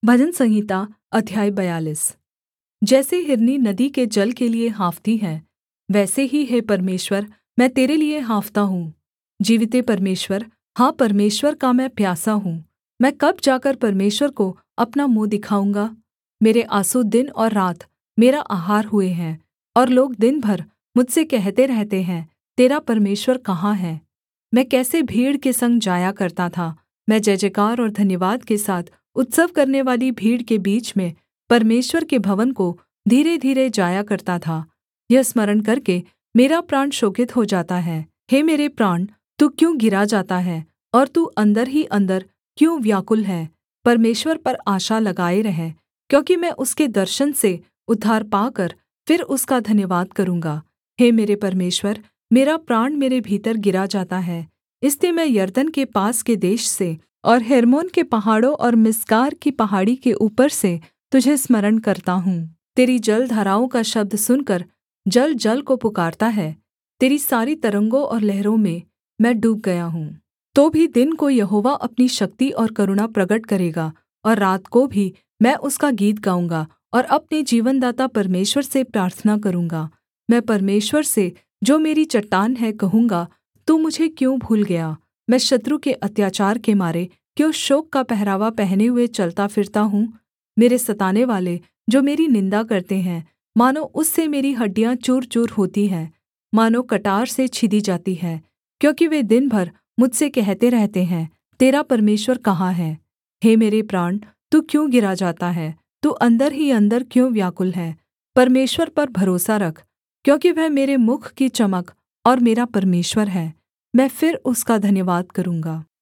भजन संहिता अध्याय 42। जैसे हिरनी नदी के जल के लिये हाँफती है, वैसे ही हे परमेश्वर मैं तेरे लिये हाँफता हूँ। जीविते परमेश्वर, हाँ परमेश्वर का मैं प्यासा हूँ। मैं कब जाकर परमेश्वर को अपना मुँह दिखाऊँगा। मेरे आँसू दिन और रात मेरा आहार हुए हैं, और लोग दिन भर मुझसे कहते रहते हैं, तेरा परमेश्वर कहाँ है। मैं कैसे भीड़ के संग जाया करता था, मैं जय जयकार और धन्यवाद के साथ उत्सव करनेवाली भीड़ के बीच में परमेश्वर के भवन को धीरे धीरे जाया करता था। यह स्मरण करके मेरा प्राण शोकित हो जाता है। हे मेरे प्राण, तू क्यों गिरा जाता है, और तू अंदर ही अंदर क्यों व्याकुल है। परमेश्वर पर आशा लगाए रह, क्योंकि मैं उसके दर्शन से उद्धार पाकर फिर उसका धन्यवाद करूँगा। हे मेरे परमेश्वर, मेरा प्राण मेरे भीतर गिरा जाता है। इसलिए मैं यरदन के पास के देश से और हेर्मोन के पहाड़ों और मिस्गार की पहाड़ी के ऊपर से तुझे स्मरण करता हूँ। तेरी जलधाराओं का शब्द सुनकर जल जल को पुकारता है। तेरी सारी तरंगों और लहरों में मैं डूब गया हूँ। तो भी दिन को यहोवा अपनी शक्ति और करुणा प्रगट करेगा, और रात को भी मैं उसका गीत गाऊँगा और अपने जीवनदाता परमेश्वर से प्रार्थना करूँगा। मैं परमेश्वर से, जो मेरी चट्टान है, कहूँगा, तू मुझे क्यों भूल गया। मैं शत्रु के अत्याचार के मारे क्यों शोक का पहरावा पहने हुए चलता फिरता हूँ। मेरे सतानेवाले जो मेरी निन्दा करते हैं, मानो उससे मेरी हड्डियाँ चूर चूर होती हैं, मानो कटार से छिदी जाती है, क्योंकि वे दिन भर मुझसे कहते रहते हैं, तेरा परमेश्वर कहाँ है। हे मेरे प्राण, तू क्यों गिरा जाता है, तू अंदर ही अंदर क्यों व्याकुल है। परमेश्वर पर भरोसा रख, क्योंकि वह मेरे मुख की चमक और मेरा परमेश्वर है। मैं फिर उसका धन्यवाद करूँगा।